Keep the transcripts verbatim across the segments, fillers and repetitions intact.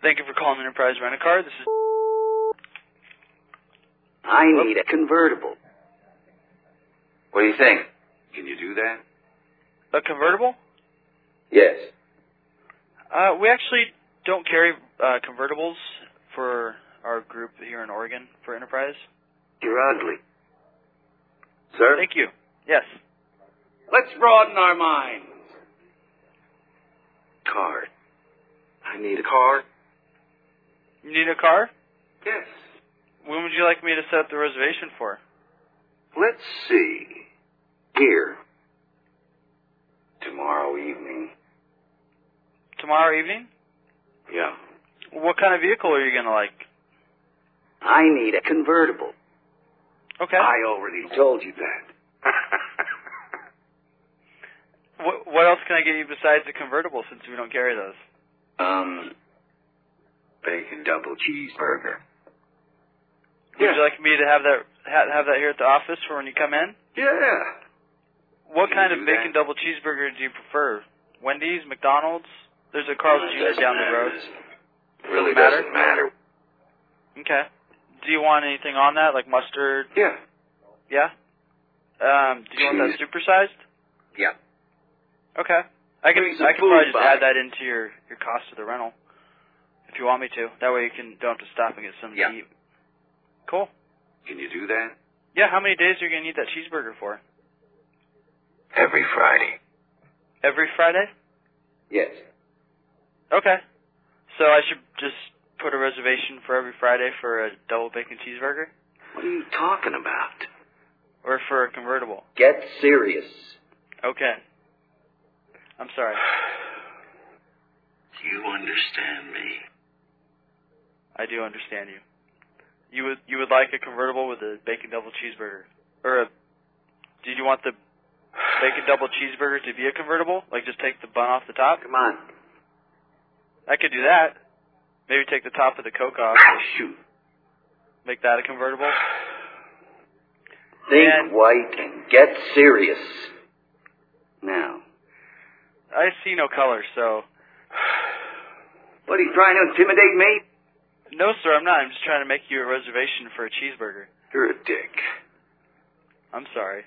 Thank you for calling Enterprise Rent-A-Car. This is... I need a convertible. What do you think? Can you do that? A convertible? Yes. Uh, we actually don't carry uh, convertibles for our group here in Oregon for Enterprise. You're ugly. Sir? Thank you. Yes. Let's broaden our minds. Card. I need a car. You need a car? Yes. When would you like me to set up the reservation for? Let's see. Here. Tomorrow evening. Tomorrow evening? Yeah. What kind of vehicle are you going to like? I need a convertible. Okay. I already told you that. what, what else can I get you besides the convertible since we don't carry those? Um, bacon double cheeseburger. Would yeah. you like me to have that ha- have that here at the office for when you come in? Yeah. What Can kind of bacon that? double cheeseburger do you prefer? Wendy's, McDonald's? There's a Carl's Junior down the road. It really doesn't doesn't matter. Okay. Do you want anything on that, like mustard? Yeah. Yeah? Um, do you want that supersized? Yeah. Okay. I can I can probably just add that into your, your cost of the rental if you want me to. That way you can don't have to stop and get something yeah. to eat. Cool. Can you do that? Yeah, how many days are you going to need that cheeseburger for? Every Friday. Every Friday? Yes. Okay. So I should just put a reservation for every Friday for a double bacon cheeseburger? What are you talking about? Or for a convertible? Get serious. Okay. I'm sorry. Do you understand me? I do understand you. You would you would like a convertible with a bacon double cheeseburger, or a? Did you want the bacon double cheeseburger to be a convertible? Like just take the bun off the top? Come on. I could do that. Maybe take the top of the Coke off. Shoot. Make that a convertible. Think and white and get serious. Now. I see no color, so. What, are you trying to intimidate me? No, sir, I'm not. I'm just trying to make you a reservation for a cheeseburger. You're a dick. I'm sorry.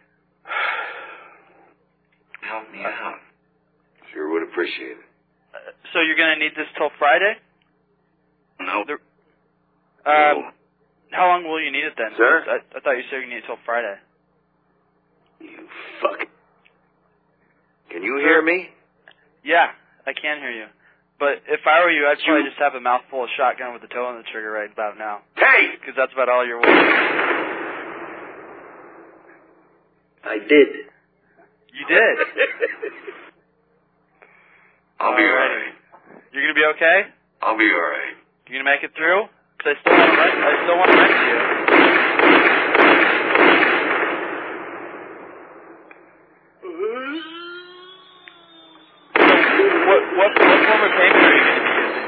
Help me out. Sure would appreciate it. Uh, so you're going to need this till Friday? No. The, um, no. How long will you need it then? Sir? I, I thought you said you need it till Friday. You fuck. Can you hear me? Yeah, I can hear you. But if I were you, I'd probably just have a mouthful of shotgun with the toe on the trigger right about now. Hey! Because that's about all you're worth. I did. You did? I'll be alright. You're going to be okay? I'll be alright. You going to make it through? Because I still want to rent, I still want to rent you. What, what, what form of payment are you going to be using?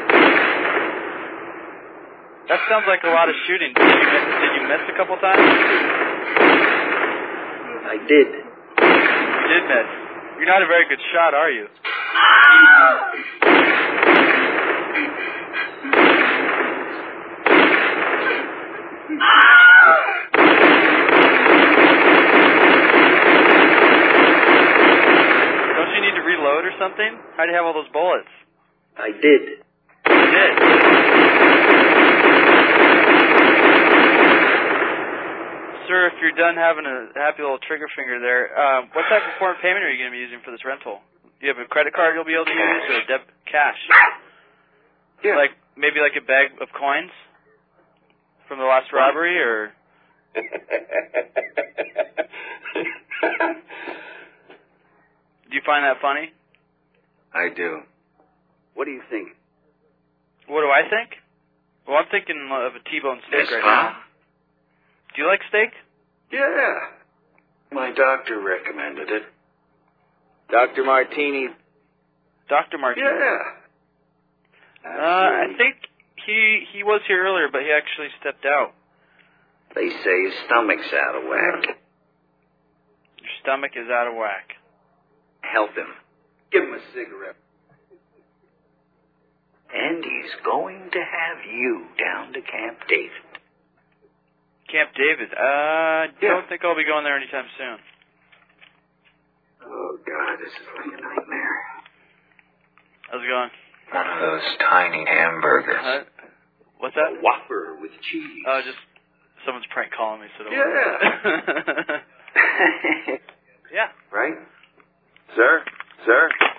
That sounds like a lot of shooting. Did you miss, did you miss a couple times? I did. You did miss. You're not a very good shot, are you? Don't you need to reload or something? How do you have all those bullets? I did. You did. Sir, if you're done having a happy little trigger finger there, um, what type of form of payment are you going to be using for this rental? Do you have a credit card you'll be able to use, or a deb cash? Yeah. Like maybe like a bag of coins from the last robbery, or? Do you find that funny? I do. What do you think? What do I think? Well, I'm thinking of a T-bone steak Yes, right Mom? now. Do you like steak? Yeah. My doctor recommended it. Doctor Martini. Doctor Martini? Yeah. Uh, I think he he was here earlier, but he actually stepped out. They say his stomach's out of whack. Your stomach is out of whack. Help him. Give him a cigarette. And he He's going to have you down to Camp David. Camp David? Uh, Yeah. don't think I'll be going there anytime soon. Oh, God, this is like a nightmare. How's it going? One of those tiny hamburgers. Uh, what's that? A Whopper with cheese. Oh, just someone's prank calling me, so don't Yeah. worry. Yeah. Right? Sir? Sir?